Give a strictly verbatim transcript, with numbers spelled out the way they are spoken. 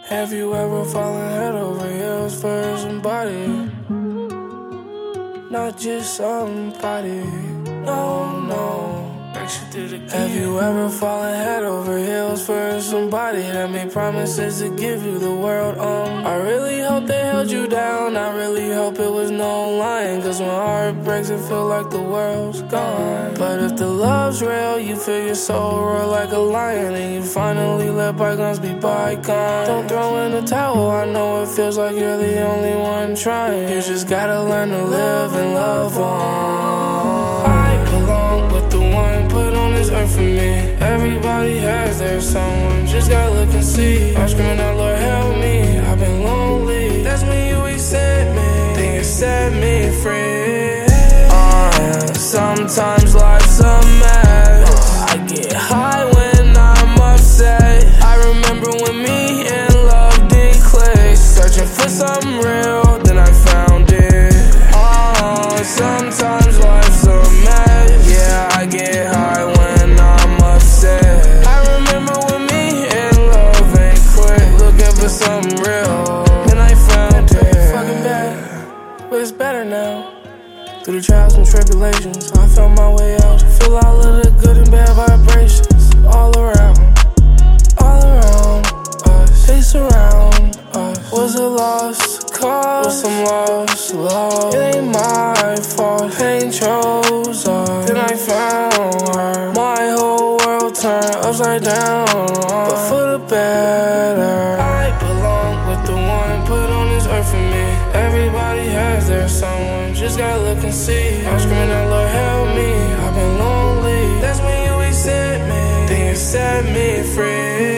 Have you ever fallen head over heels for somebody? Not just somebody, no, no. Have you ever fallen head over heels for somebody that made promises to give you the world? Um, I really hope they held you down. I really hope it was no lying, cause when heart breaks it feel like the world's gone. But if the love's real, you feel your soul roar like a lion, and you finally let bygones be bygones. Don't throw in the towel, I know it feels like you're the only one trying. You just gotta learn to live and love on. I belong with the one put on this earth for me. Everybody has their someone, just gotta look and see. I'm screaming out, Lord help me, I've been lonely. That's when you accept me, then you set me free. uh, Sometimes life's a mess. I get high when I'm upset. I remember when me and love did click. Searching for something real, then I found it. uh, Sometimes life's a mess. Yeah, I get high when I'm upset. I remember when me and love ain't quit. Looking for something real, then I found it. Fucking bad, but it's better now. Through the trials and tribulations, I found my way out. Feel all of the good and bad vibrations all around, all around us. They surround us. Was a lost cause, was some lost love. It ain't my fault, pain chose us. Then I found her. My whole world turned upside down, but for the better. I belong with the one put on this earth for me. Everybody has their someone, just gotta look and see. I'm screaming out, Lord help me, I've been lonely. That's when you accept me, then you set me free.